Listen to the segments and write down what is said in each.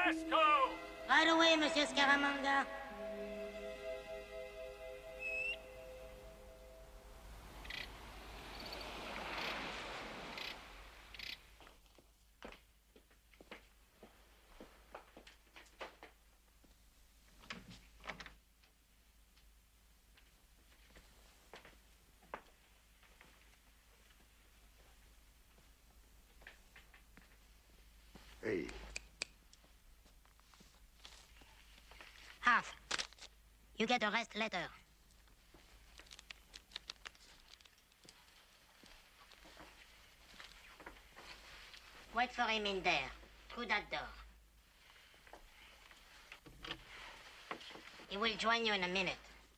Right away, Monsieur Scaramanga. Hey. Half. You get the rest later. Wait for him in there. Through that door. He will join you in a minute.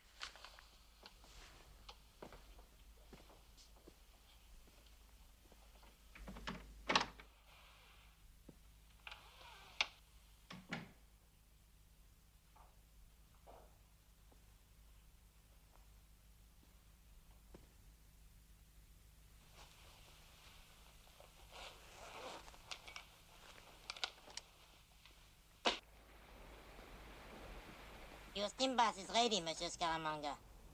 Your steam bath is ready, Monsieur Scaramanga.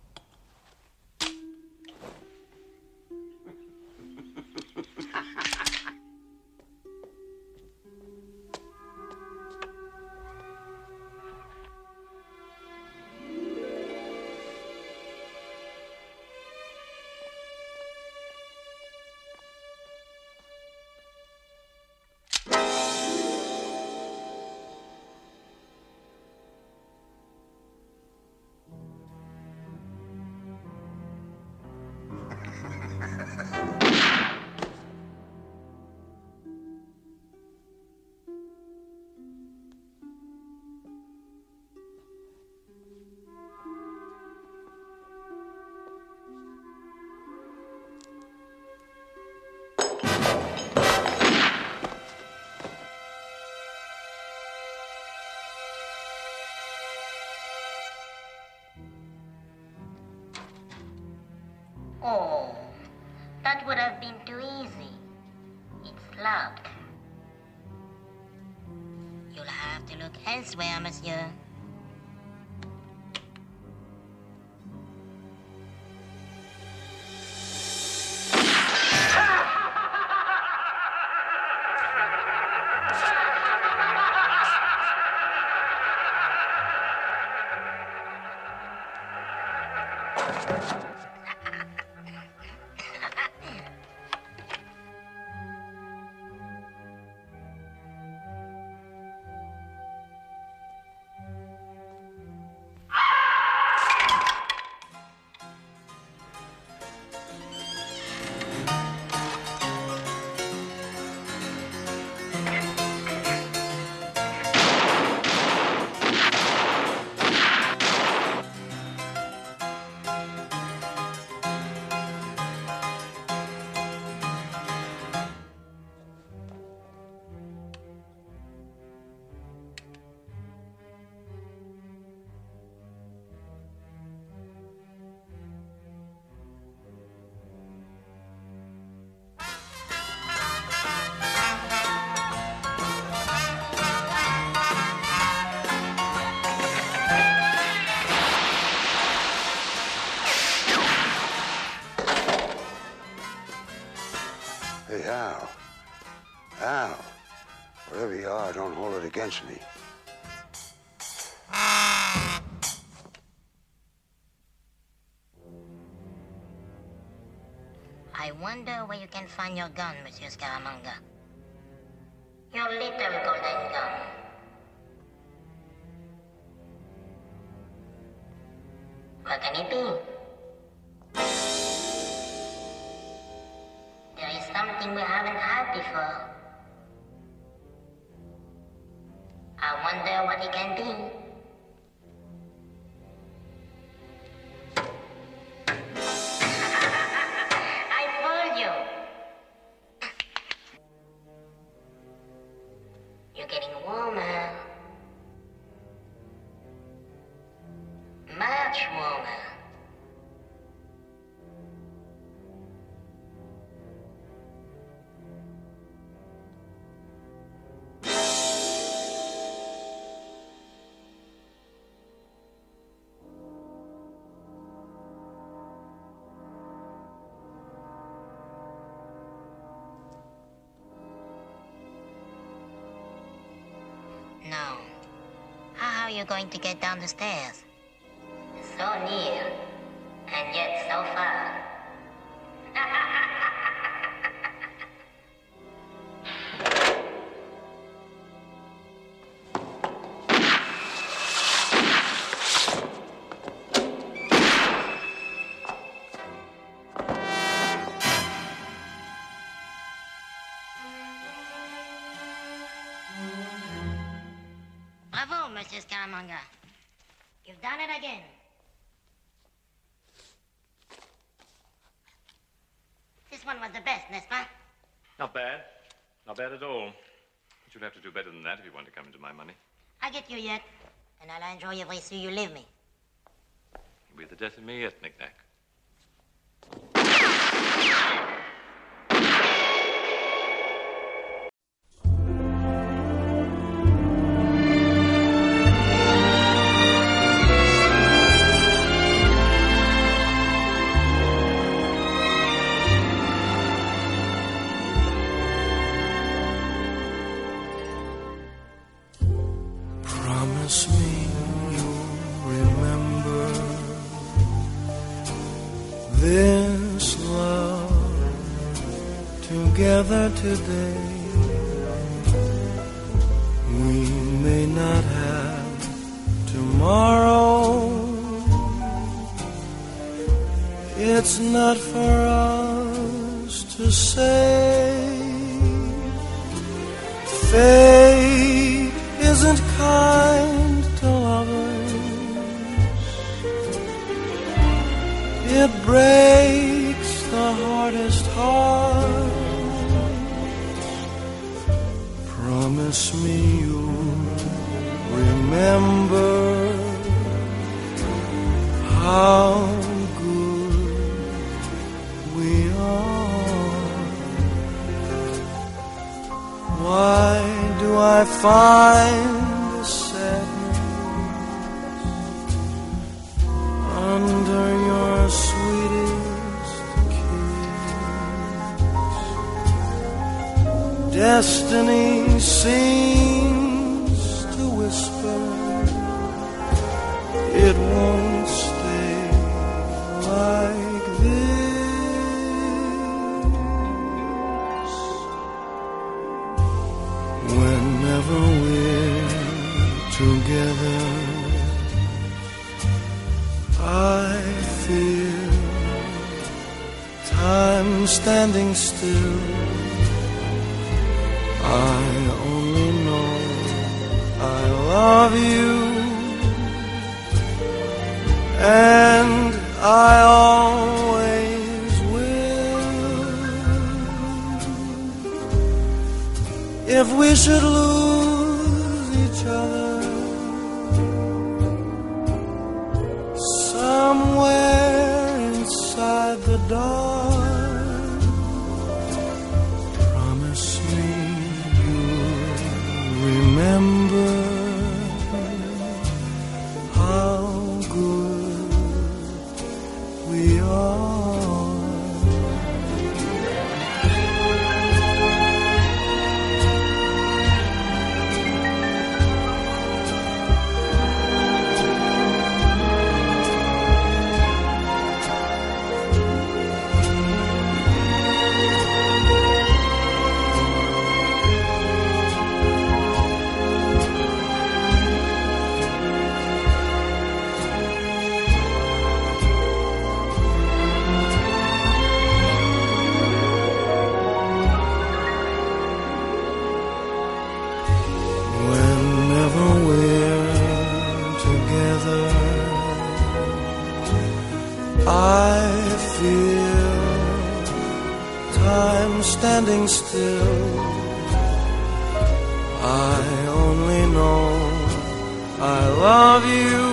Oh, that would have been too easy. It's locked. You'll have to look elsewhere, monsieur. Hey, Hal. Hal. Whatever you are, don't hold it against me. I wonder where you can find your gun, Monsieur Scaramanga. Your little golden gun. What can it be? There is something we haven't had before. I wonder what it can be. I fooled you. You're getting warmer. Much warmer. are you going to get down the stairs? So near, and yet so far. Bravo, Monsieur Scaramanga. You've done it again. This one was the best, n'est-ce pas? Not bad. Not bad at all. But you'll have to do better than that if you want to come into my money. I get you yet, and I'll enjoy every sou you leave me. You'll be the death of me yet, Knick-Knack. Promise me you'll remember this love together today. We may not have tomorrow. It's not for us to say. Fate isn't kind to lovers. It breaks the hardest heart. Promise me you'll remember how good we are. Why do I find this sadness under your sweetest kiss? Destiny seems to whisper it won't stay like this. Whenever we're together, I feel time standing still. I only know I love you, and I always will. If we should lose each other somewhere inside the dark, promise me you'll remember how good we are. Whenever we're together, I feel time standing still. I only know I love you,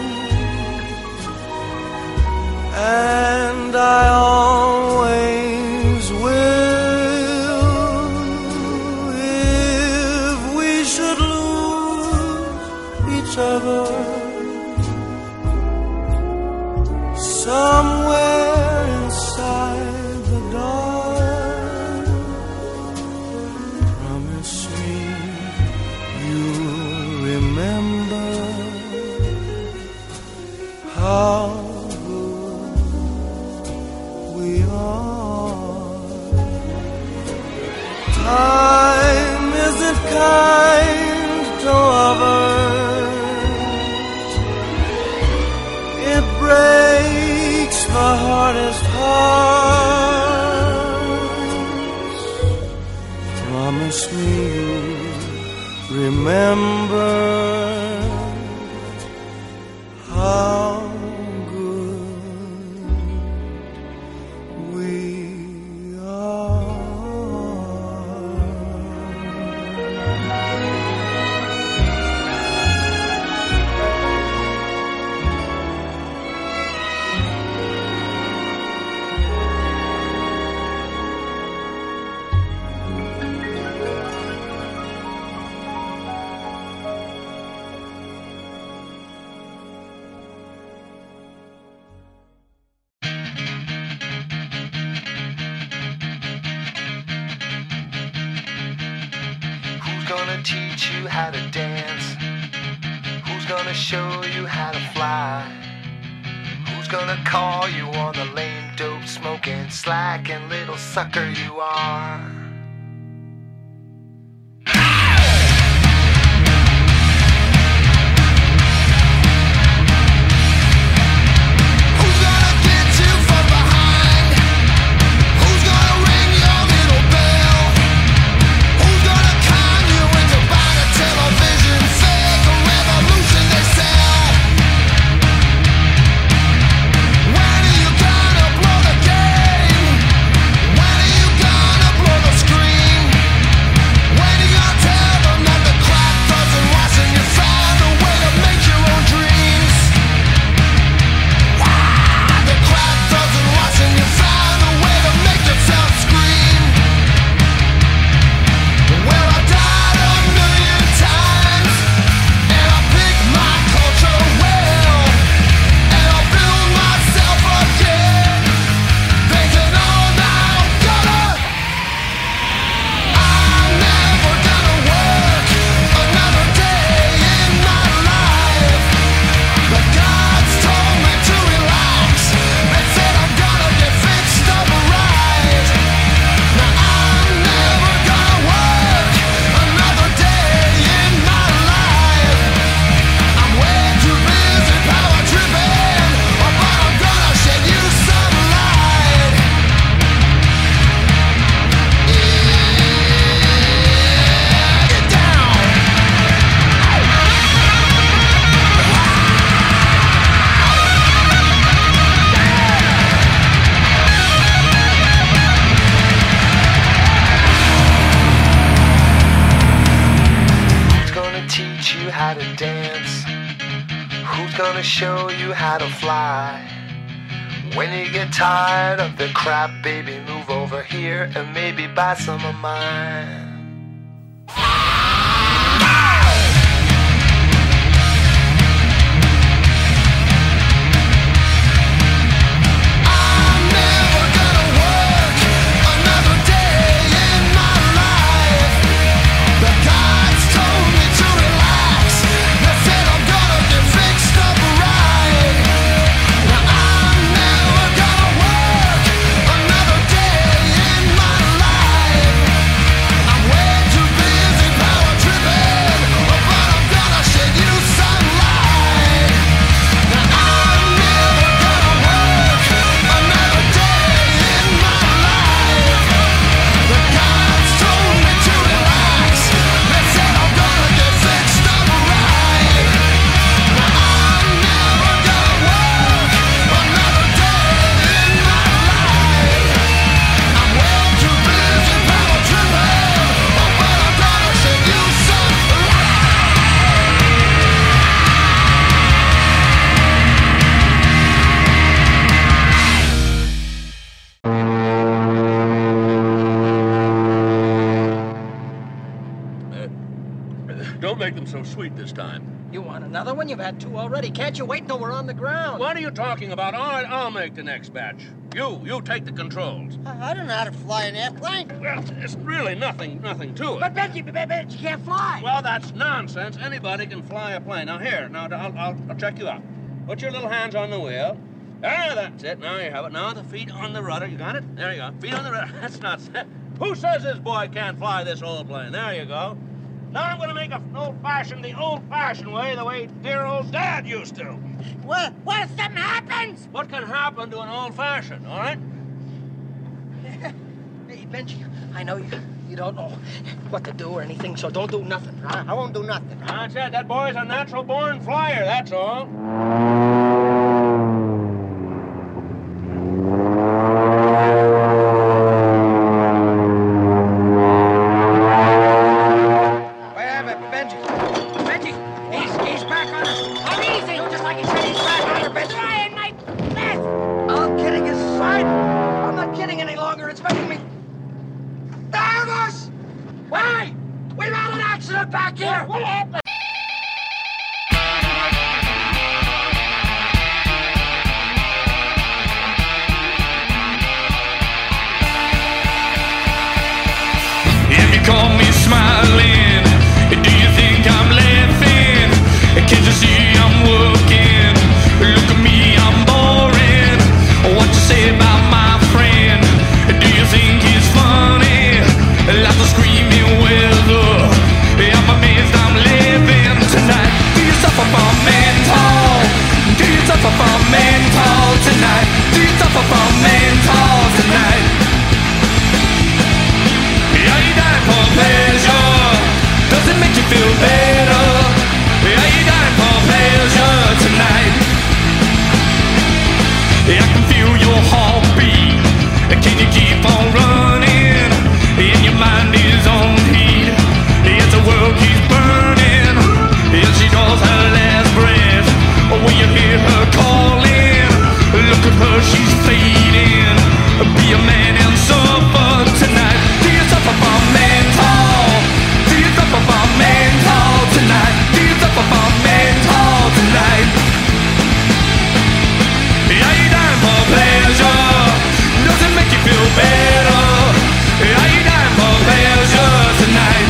and I always will. If we should lose each other somewhere inside the dark, promise me you'll remember isn't kind to others. It breaks the hardest hearts. Promise me you'll remember how good we are. Who's gonna teach you how to dance? Who's gonna show you how to fly? Who's gonna call you on the lame, dope, smoking, slacking little sucker you are? Who's gonna get you from behind? Who's gonna ring your little bell? Who's gonna con you into buying a television? Fake a revolution they sell. When are you gonna blow the game? When are you gonna blow the screen? When are you gonna tell them that the crap doesn't wash and you found a way to make your own dreams? The crap doesn't wash and you found a way to make yourself scream. Well, I died a million times, and I picked my culture well, and I'll build myself again, thinking, oh, now I'm never gonna work another day in my life. The gods told me to relax. They said I'm gonna get fixed up right. Now I'm never gonna work another day in my life. I'm way too busy power tripping, but I'm gonna shed you some light. Get down. Who's gonna teach you how to dance? Who's gonna show you how to fly? When you get tired of the crap, baby, move over here and maybe buy some of mine. I'm never gonna work another day in my life. The gods told me to relax. They said I'm gonna get fixed up right. Now I'm never gonna work another day in my life. I'm way too busy power tripping, but I'm gonna shed you some light. Now I'm never gonna work another day in my life. The gods told me to relax. They said I'm gonna get fixed up right. Now I'm never gonna work another day in my life. I'm way too busy power tripping, but I'm gonna shed you some Don't make them so sweet this time. You want another one? You've had two already. Can't you wait till we're on the ground? What are you talking about? All right, I'll make the next batch. You take the controls. I don't know how to fly an airplane. Well, it's really nothing to it. But Benji, you can't fly. Well, that's nonsense. Anybody can fly a plane. Now, here, I'll check you out. Put your little hands on the wheel. Ah, that's it. Now you have it. Now the feet on the rudder. You got it? There you go. Feet on the rudder. That's not... Who says this boy can't fly this old plane? There you go. Now I'm going to make an old-fashioned the old-fashioned way, the way dear old Dad used to. What if something happens? What can happen to an old-fashioned, all right? Hey, Benji, I know you don't know what to do or anything, so don't do nothing. I won't do nothing. That's it. That boy's a natural-born flyer, that's all. He's back on us. How easy? Just like he said, he's back on her, Benji. Trying my best. I'm kidding aside. I'm not kidding any longer. It's making me nervous. Why? We've had an accident back here. What happened? If you call me smiling, do you think I'm laughing? Can't you see I'm working? Look at me, I'm boring. What you say about my friend? Do you think he's funny? Like the screaming weather. I'm amazed I'm living tonight. Do you suffer from mental? Do you suffer from mental tonight? Do you suffer from mental tonight? Are you dying for pleasure? Does it make you feel better? Are you dying for pleasure tonight? I can feel your heartbeat. Can you keep on running? And your mind is on heat. Yes, the world keeps burning. Yes, she draws her last breath. When you hear her calling, look at her, she's fading. Be a man and suffer tonight. Do you suffer from mental? Do you suffer from mental tonight? Do you suffer from mental tonight? Are you dying for pleasure? Does it make you feel better? Are you dying for pleasure tonight?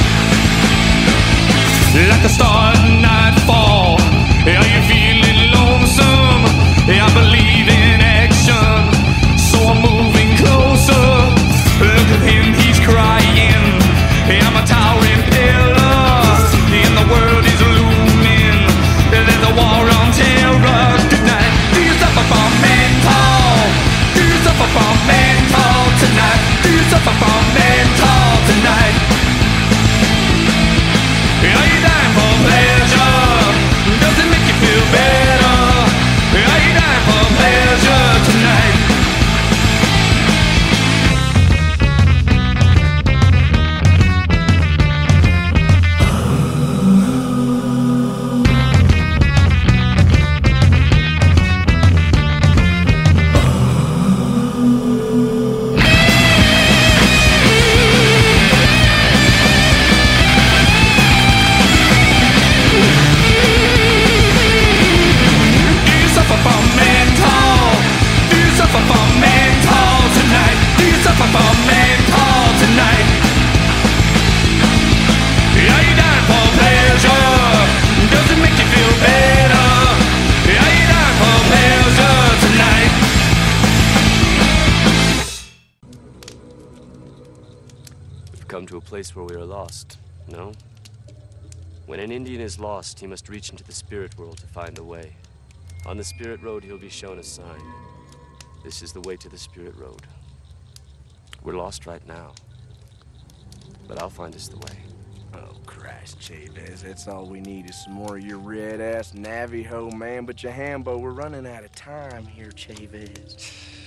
Like a star at nightfall, are you feeling lonesome? I believe in action, so I'm moving closer. Look at him, he's crying. I'm a towering pillar, and the world is looming. There's a war on terror tonight. Do you suffer from mental? Do you suffer from mental tonight? Do you suffer from mental tonight? Are you dying for pleasure? Does it make you feel better? Are you dying for pleasure tonight? Come to a place where we are lost, no? When an Indian is lost, he must reach into the spirit world to find a way. On the spirit road, he'll be shown a sign. This is the way to the spirit road. We're lost right now, but I'll find us the way. Oh, Christ, Chavez, that's all we need is some more of your red-ass Navajo, man. But your Hambo, we're running out of time here, Chavez.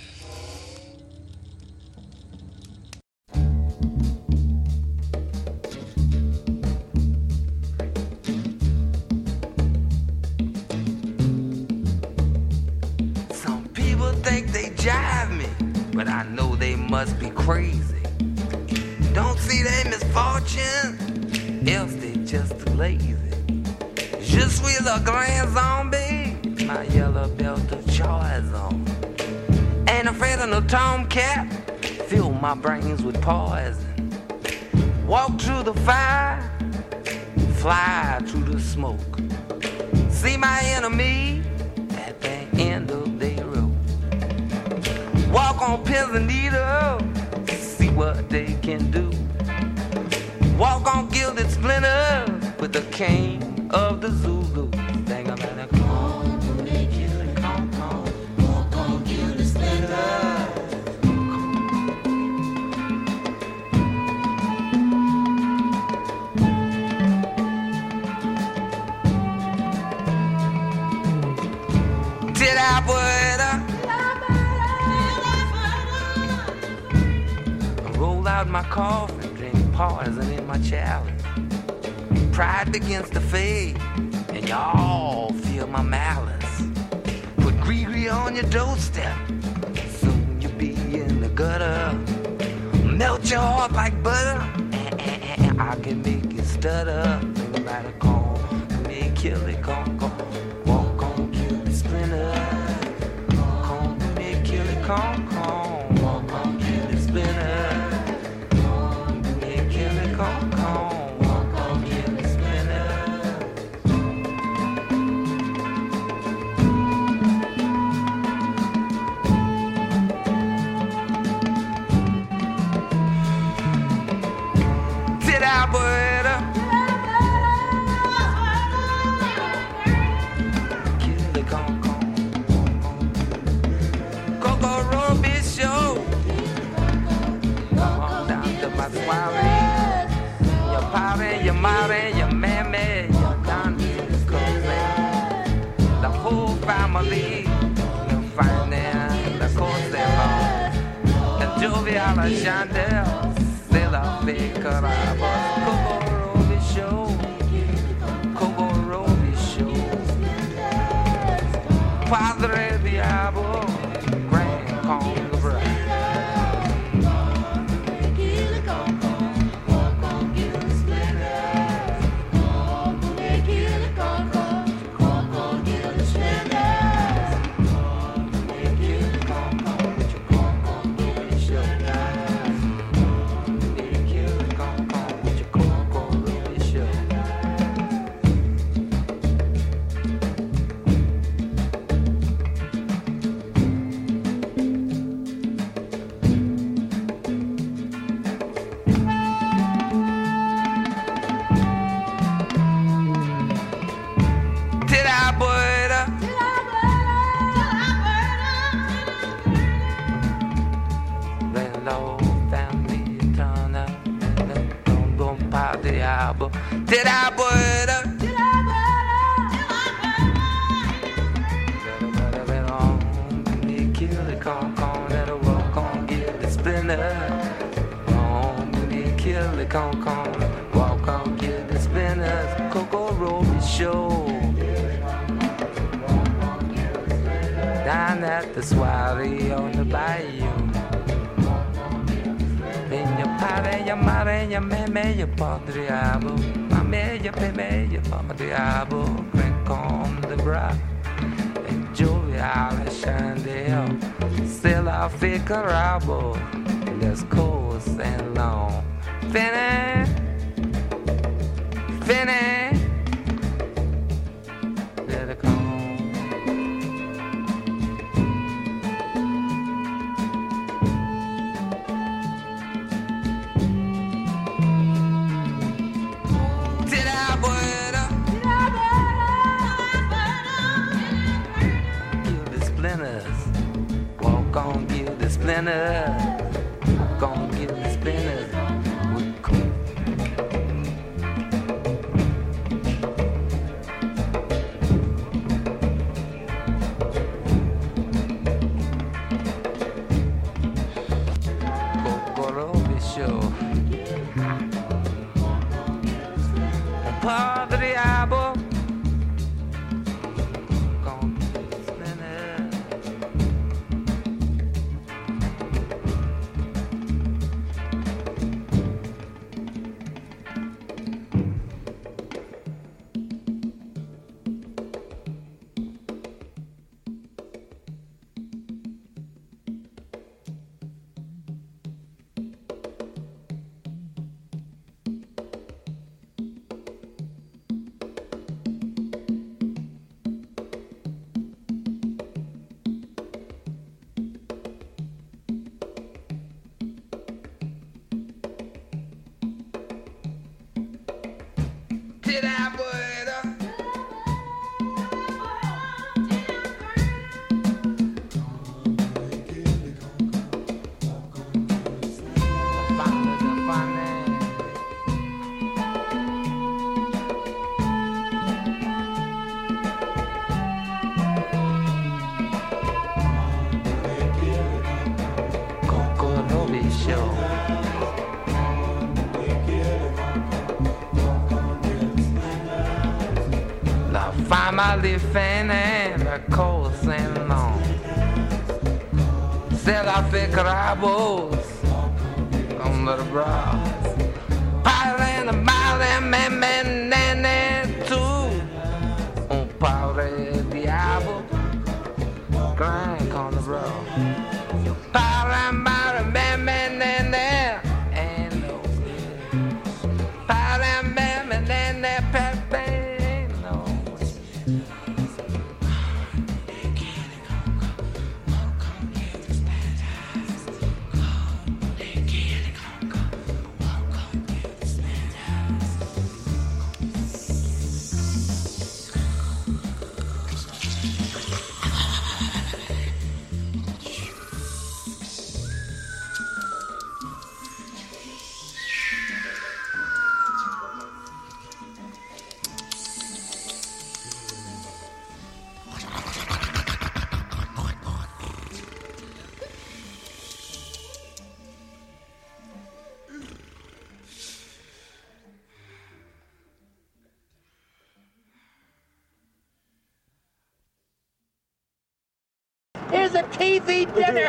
Jive me, but I know they must be crazy. Don't see their misfortune, else they just too lazy. Je suis le grand zombie, my yellow belt of choice on. Ain't afraid of no tomcat, fill my brains with poison. Walk through the fire, fly through the smoke. See my enemy at the end of their road. Walk on pins and needles, see what they can do. Walk on gilded splinters with the king of the Zulu. Dang, I'm at a call, they kill it, come. Walk on gilded splinters. Did I roll out my coffin, drink poison in my chalice. Pride begins to fade, and y'all feel my malice. Put Gregory on your doorstep, soon you'll be in the gutter. Melt your heart like butter, and I can make it stutter. Think about it, call me, kill it, come. Walk on, kill the splinter. Come me, kill it, come. Walk on, kill the splinter. Come me, kill it, come. Walk on, kill the splinter. Did I put up? Kill the con. Coco Roby show. Come on down to my soiree. Your party, your mommy, your mammy, your auntie, cousin. The whole family. You'll find them, the Costello. And Jovial and Chandel. Still a big carabas. Coco Roby show. Coco Roby show. Padre Diablo. Grand Conga Bride. Did I put up? Kill the con, that'll walk on, get the splinter. Kill the con, walk on, get the spinners. Coco Roby show. Down at the soiree on the bayou. In your party, your mare, your meme, your padriabo. Mame, your peme, your padriabo. Crank on the bra. And Jovial and Chandel. Still I figure rabo. Let's coast and long. Finny. Let it come. Walk on, give the splinters. Walk on, give the splinters. Coco Roby show. Padre Diablo. Family fan and a course and long. Se la fe crabos on the brow. Piling a mile and men too. Un pobre diablo crying on the road. Piling by the men and no good. Piling men and pepe. Here's a TV dinner.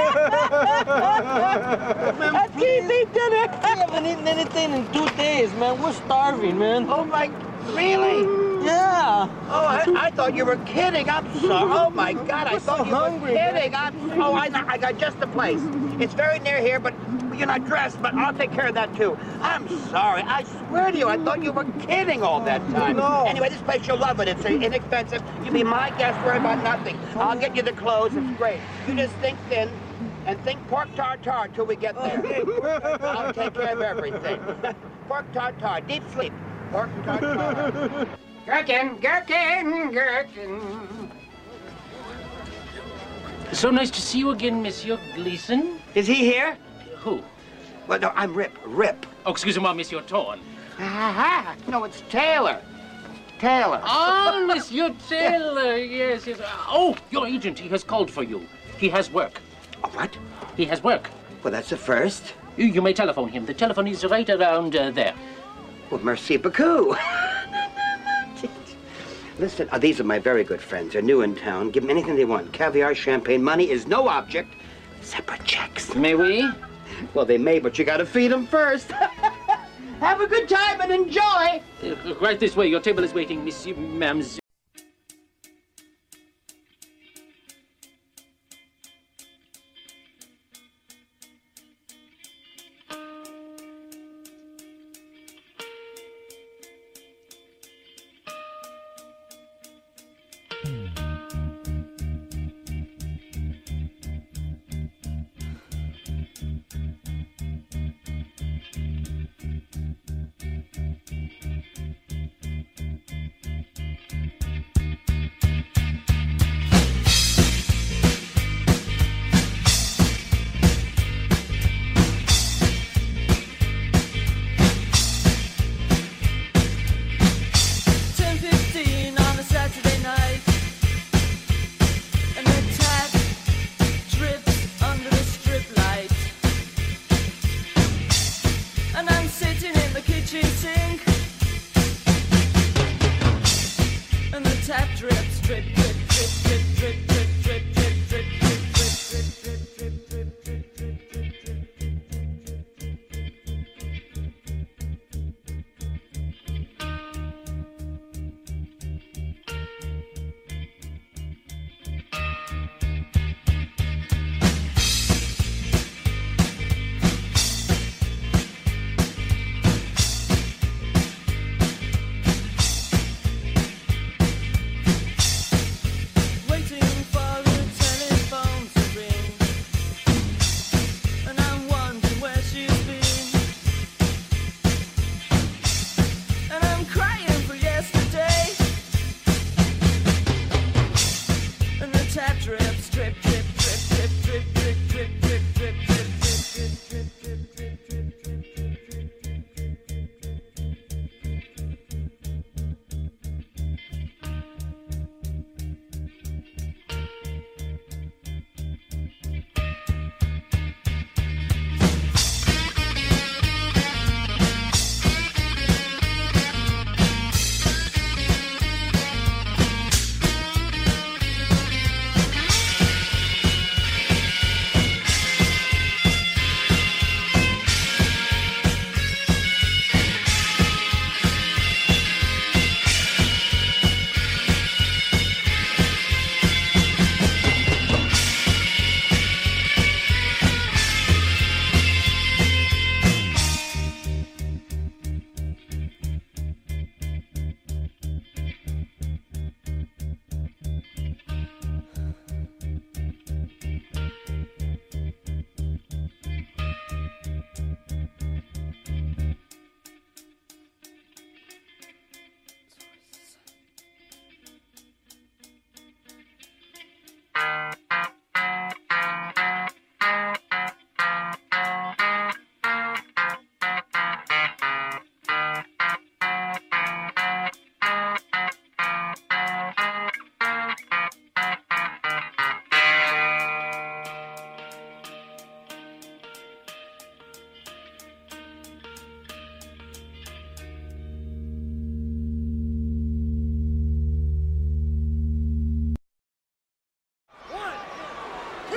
A TV dinner. We haven't eaten anything in 2 days, man. We're starving, man. Oh, my, really? Yeah. Oh, I thought you were kidding. I'm sorry. Oh, my God, I thought you were kidding. I got just the place. It's very near here, but you're not dressed, but I'll take care of that, too. I'm sorry. I swear to you, I thought you were kidding all that time. No. Anyway, this place, you'll love it. It's inexpensive. You be my guest, worry about nothing. I'll get you the clothes. It's great. You just think thin and think pork tartare till we get there. I'll take care of everything. Pork tartare, deep sleep. Pork tartare. Gherkin. So nice to see you again, Monsieur Gleason. Is he here? Who? Well, no, I'm Rip. Oh, excusez-moi, Monsieur Thorne. Aha! No, it's Taylor. Taylor. Ah, Monsieur Taylor, yes. Oh, your agent, he has called for you. He has work. Oh, what? He has work. Well, that's the first. You may telephone him. The telephone is right around there. Well, merci beaucoup. Listen, these are my very good friends. They're new in town. Give them anything they want. Caviar, champagne. Money is no object. Separate checks. May we? Well, they may, but you gotta feed them first. Have a good time and enjoy. Right this way. Your table is waiting, Monsieur, Ma'am.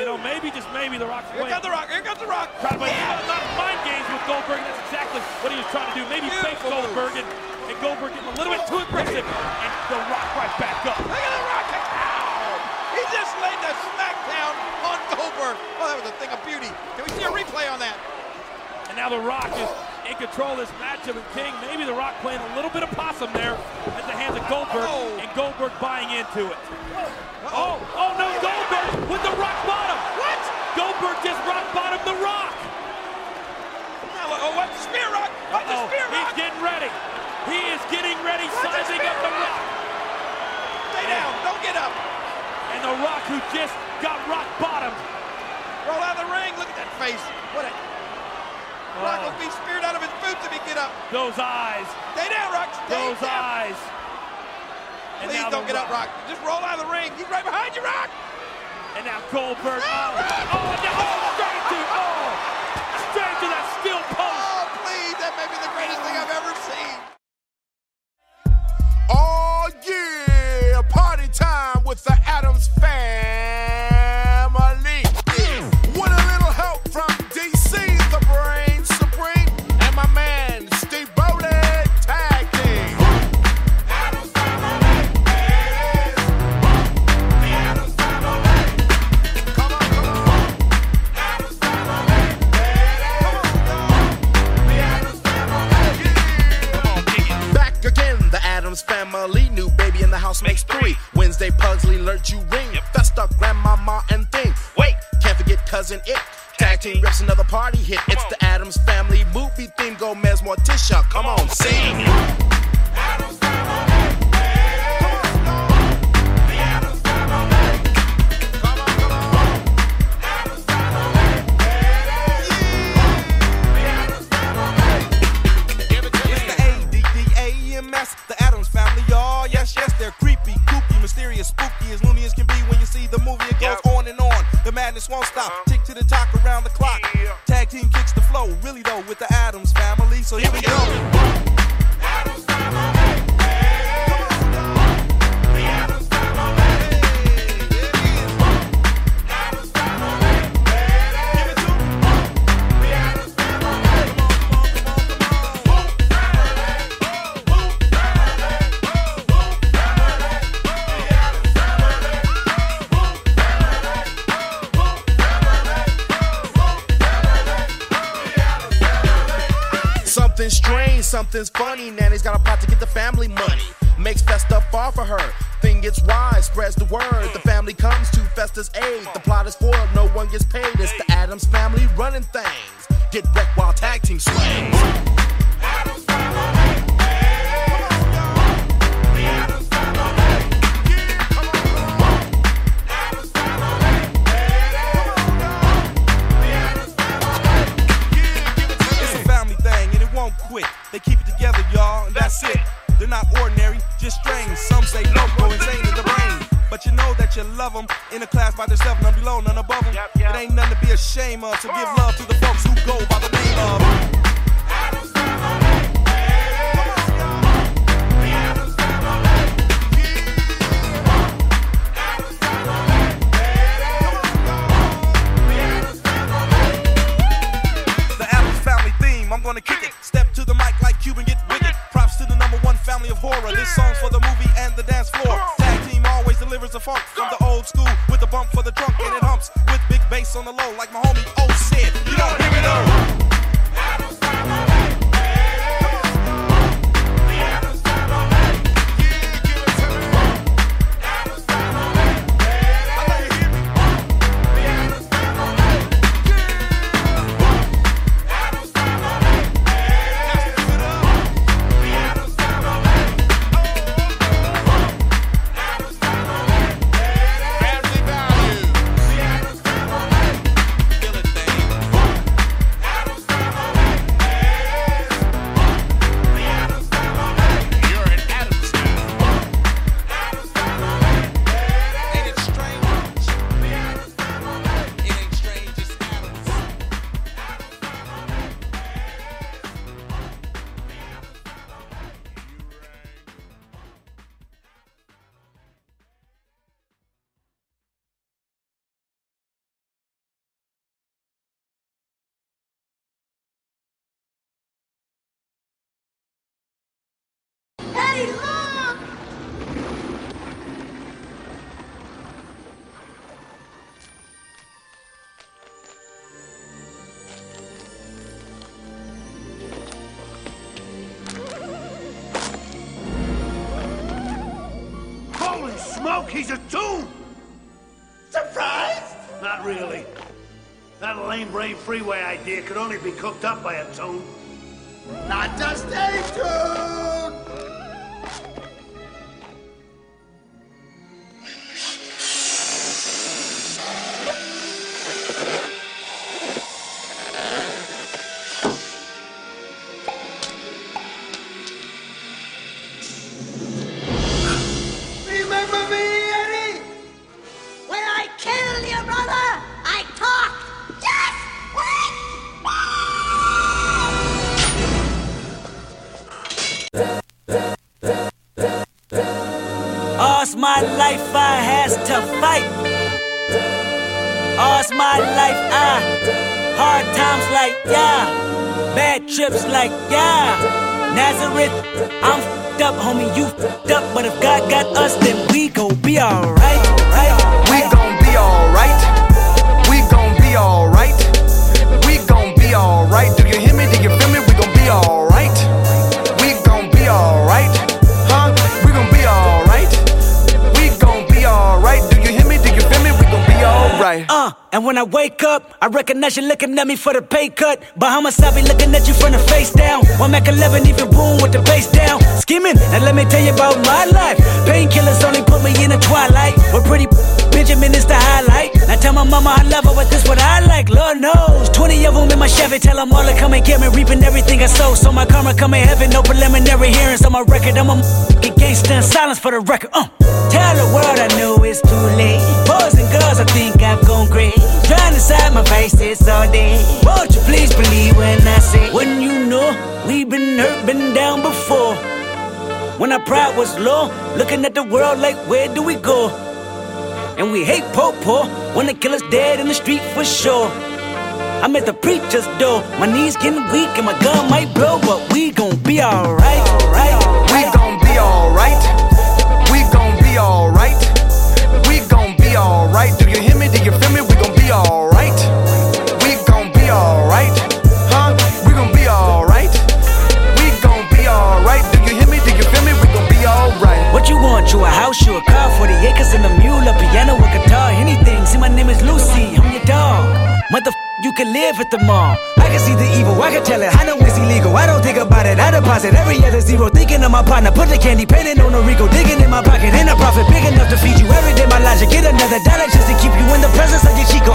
You know, maybe, just maybe, The Rock's playing. Here comes The Rock. Here comes The Rock. Trying to play not mind games with Goldberg. And that's exactly what he was trying to do. Maybe fake Goldberg, and Goldberg getting a little bit too aggressive. And The Rock right back up. Look at The Rock. Ow! He just laid the smackdown on Goldberg. Oh, that was a thing of beauty. Can we see a replay on that? And now The Rock is in control of this matchup, and King, maybe The Rock playing a little bit of possum there at the hands of Goldberg, and Goldberg buying into it. Oh no, Goldberg with the rock bottom. What? Goldberg just rock bottomed The Rock. Now, what? Spear Rock. What the Spear Rock? He's getting ready. He is getting ready, sizing up The Rock. Stay down. Don't get up. And The Rock, who just got rock bottomed. Roll out of the ring. Look at that face. What a... Rock will be speared out of his boots if he get up. Those eyes. Stay down, Rock. Stay Those down. eyes. And please don't get up, Rock. Just roll out of the ring. He's right behind you, Rock. And now Goldberg. Straight to that steel post. Oh, please. That may be the greatest thing I've ever seen. Oh, yeah. Party time with the Addams family. With a little help from DC, the brain supreme, and my man, Steve Bowden, tag team. Addams family, ladies. The Addams family. Come on. Addams family, ladies. The Addams family. Come on, kick it. Back again, the Addams family. New baby in the house makes 3. Wednesday, Pugsley, alert you ring. Festa, grandmama, and thing. Wait, can't forget cousin It. Tag team rips another party hit. It's the Addams family movie theme. Gomez, Morticia, come on, sing. Addams family. The Addams family. Come on. Addams family. The Addams family. Give it to me. It's the ADDAMS, the Addams family, y'all. Yes, they're creepy, kooky, mysterious, spooky, as loony as can be when you see the movie. It goes on and on. The madness won't stop. Tick to the talk around the clock. Tag team kicks the flow, really though, with the Addams family. So here we go. Addams family. The Addams family. Addams family. Give it to the Addams family. Something strange, something's funny. Nanny's got a pot to get the family money. Makes Festa fall for her. Thing gets wide, spreads the word. The family comes to Festa's aid. The plot is foiled, no one gets paid. It's the Addams family running things. Get wrecked while tag team swings. Addams family. The Addams family. Come on. Addams family. The Addams family. It's a family thing and it won't quit. They keep it together, y'all, and that's it. They're not ordinary, just strange. Some say loco, insane in the brain. But you know that you love them. In a class by themselves, none below, none above them. It ain't nothing to be ashamed of, so give love to the folks who go by the name of Addams family. The Addams family. Addams family. The Addams family. The Addams family theme, I'm gonna kick it. Step to the mic like Cuban, get wicked. Props to the #1 family of horror. This song's for the movie and the dance floor. Tag team always delivers the funk from the old school with a bump for the trunk, and it humps with big bass on the low, like my homie O said. You don't hear me though. Addams family. The Addams family. Give it to me. Addams family. I know you hear me. The Addams family. Addams family. The Addams family. Addams family. Family values. The Addams family. Kill it, thing. Addams Hey, look! Holy smoke, he's a tomb! Surprised? Not really. That lame brain freeway idea could only be cooked up by a tomb. Not just a tomb! Remember me, Eddie? When I killed your brother, I talked. Just All's my life I has to fight. All's my life hard times like yeah, bad trips like yeah. Nazareth, I'm f***ed up, homie, you f***ed up. But if God got us, then we gon' be alright. We gon' be alright. We gon' be alright. We gon' be alright. Do you hear me? Do you feel me? We gon' be alright. We gon' be alright. Huh? We gon' be alright. We gon' be alright. Do you hear me? Do you feel me? We gon' be alright. And when I wake up, I recognize you looking at me for the pay cut. Bahamas, I be looking at you from the face down. One Mac 11, even boom with the bass down. Scheming, now let me tell you about my life. Painkillers only put me in the twilight. But pretty Benjamin is the highlight. Now tell my mama I love her, but this what I like. Lord knows, 20 of them in my Chevy. Tell them all to come and get me, reaping everything I sow. So my karma come in heaven, no preliminary hearings on my record. I'm a gangster in silence for the record. Tell the world I know it's too late. Boys and girls, I think I've gone crazy. Trying to side my vices all day. Won't you please believe when I say, when you know we've been hurt, been down before. When our pride was low, looking at the world like where do we go? And we hate po-po when the killer's dead in the street for sure. I'm at the preacher's door, my knees getting weak and my gun might blow, but we gon' be alright. We gon' be alright. We gon' be alright. We gon' be alright. Do you hear me? Do you feel me? We gon' be alright. We gon' be alright. Huh? We gon' be alright. We gon' be alright. Do you hear me? Do you feel me? We gon' be alright. What you want? You a house, you a car, 40 acres and a mule, a piano, a guitar, anything. See, my name is Lucy, I'm your dog. You can live at the mall. I can see the evil, I can tell it. I know it's illegal, I don't think about it. I deposit every other zero, thinking of my partner. Put the candy, painting on a Rico, digging in my pocket. Ain't a profit big enough to feed you every day. My logic, get another dollar just to keep you in the presence of your Chico.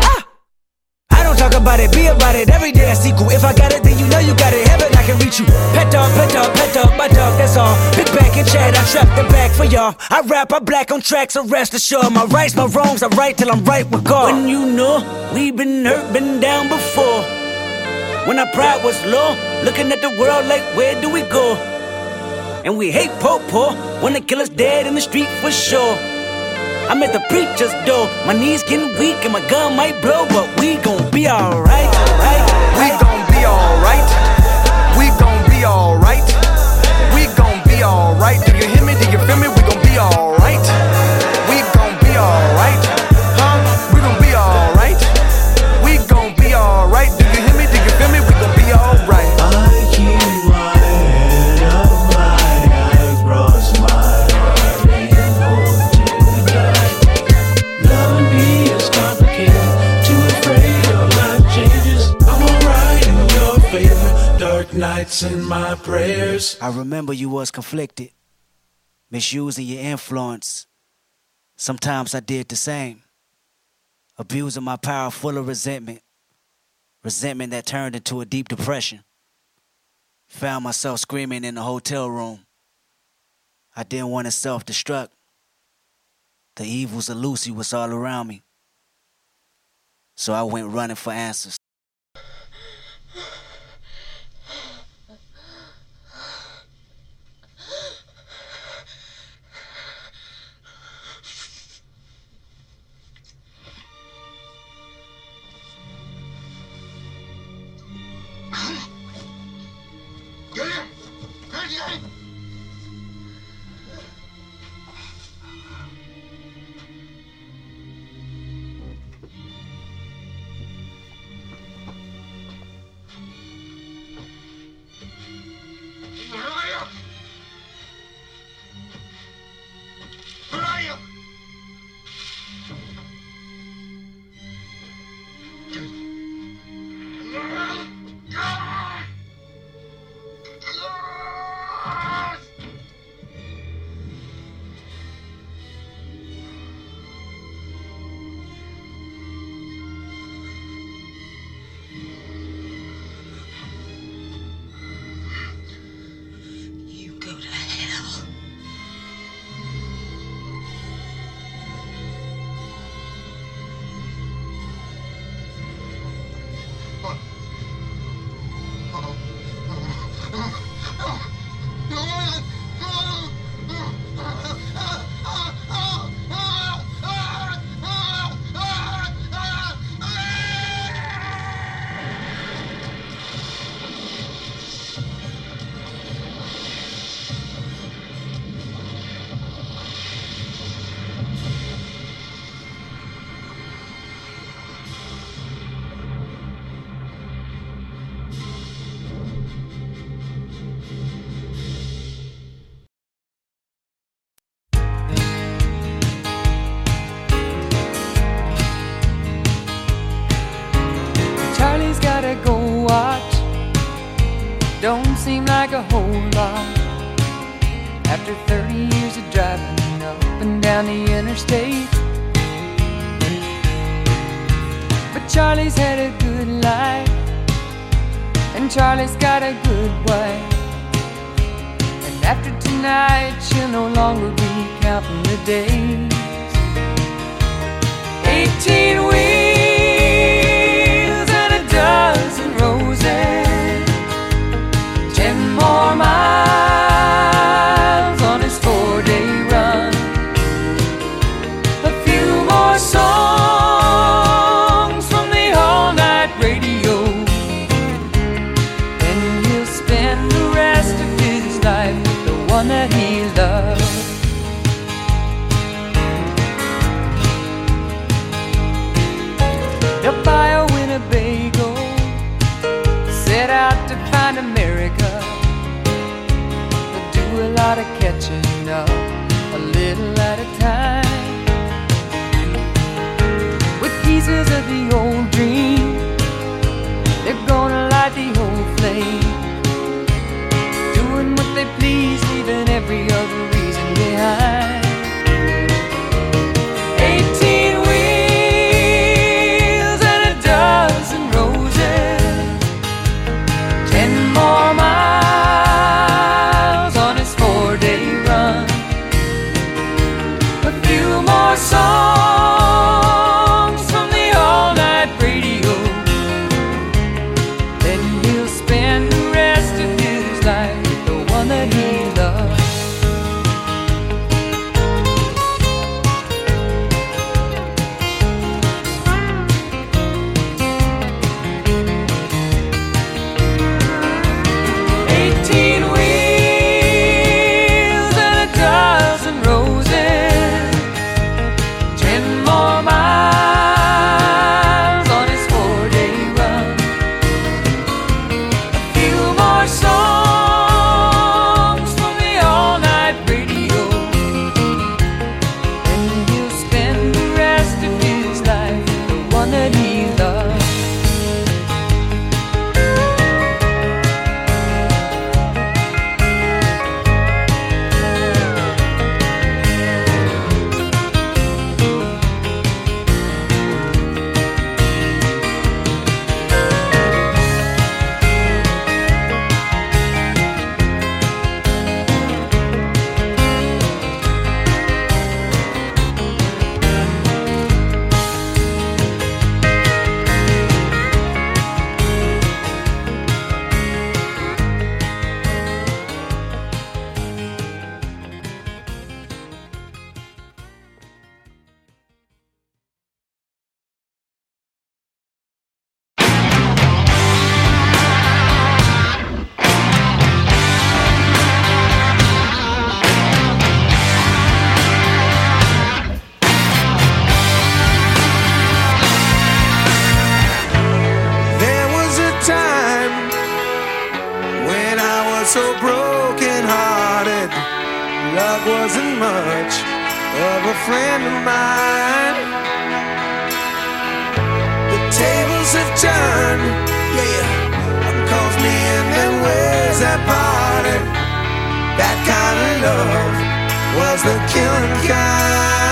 I don't talk about it, be about it. Every day a sequel. If I got it, then you know you got it. Heaven, I can reach you. Pet dog, my dog, that's all. Big back and chat, I trap the back for y'all. I rap, I black on tracks, so rest assured. My rights, my wrongs, I right till I'm right with God. When you know we've been hurt, been down before. When our pride was low, looking at the world like where do we go? And we hate po-po when the killer's dead in the street for sure. I'm at the preacher's door, my knees getting weak and my gun might blow, but we gon' be alright. We gon' be alright. We gon' be alright. We gon' be alright. Do you hear me? Do you feel me? We gon' be alright. We gon' be alright. Huh? We gon' be alright. We gon' be alright. Do you hear me? Do you feel me? We gon' be alright. I keep my head up high, I cross my heart and hope to die. Loving me is complicated, too afraid of life changes. I'm alright in your favor, dark nights in my prayers. I remember you was conflicted, misusing your influence. Sometimes I did the same, abusing my power full of resentment. Resentment that turned into a deep depression. Found myself screaming in the hotel room. I didn't want to self-destruct. The evils of Lucy was all around me. So I went running for answers. don't seem like a whole lot after 30 years of driving up and down the interstate. But Charlie's had a good life, and Charlie's got a good wife. And after tonight, she'll no longer be counting the days. 18 wheels and a dozen roses, 10 more miles on his 4-day run, a few more songs from the all-night radio, and he'll spend the rest of his life with the one that he loves. They'll buy a Winnebago, set out to find America. They'll do a lot of catching up, a little at a time, with pieces of the old dream. They're gonna light the old flame, doing what they please, leaving every other reason behind. 18 wheels and a dozen roses, 10 more miles on his 4-day run, a few more songs from the all-night radio. Then he'll spend the rest of his life with the one that he loves. So broken-hearted, love wasn't much of a friend of mine. The tables have turned, yeah, uncalls me in them ways that parted. That kind of love was the killing kind.